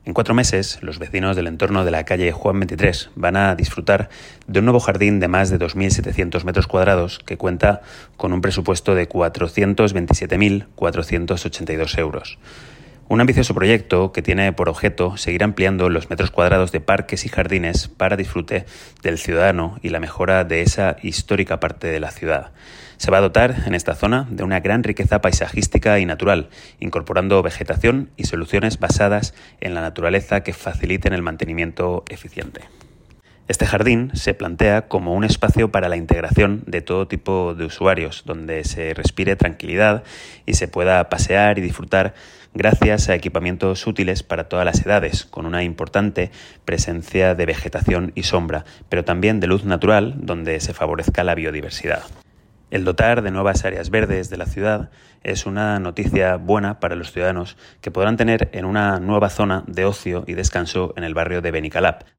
En 4 meses, los vecinos del entorno de la calle Juan 23 van a disfrutar de un nuevo jardín de más de 2.700 metros cuadrados que cuenta con un presupuesto de 427.482 euros. Un ambicioso proyecto que tiene por objeto seguir ampliando los metros cuadrados de parques y jardines para disfrute del ciudadano y la mejora de esa histórica parte de la ciudad. Se va a dotar en esta zona de una gran riqueza paisajística y natural, incorporando vegetación y soluciones basadas en la naturaleza que faciliten el mantenimiento eficiente. Este jardín se plantea como un espacio para la integración de todo tipo de usuarios, donde se respire tranquilidad y se pueda pasear y disfrutar gracias a equipamientos útiles para todas las edades, con una importante presencia de vegetación y sombra, pero también de luz natural, donde se favorezca la biodiversidad. El dotar de nuevas áreas verdes de la ciudad es una noticia buena para los ciudadanos que podrán tener en una nueva zona de ocio y descanso en el barrio de Benicalap.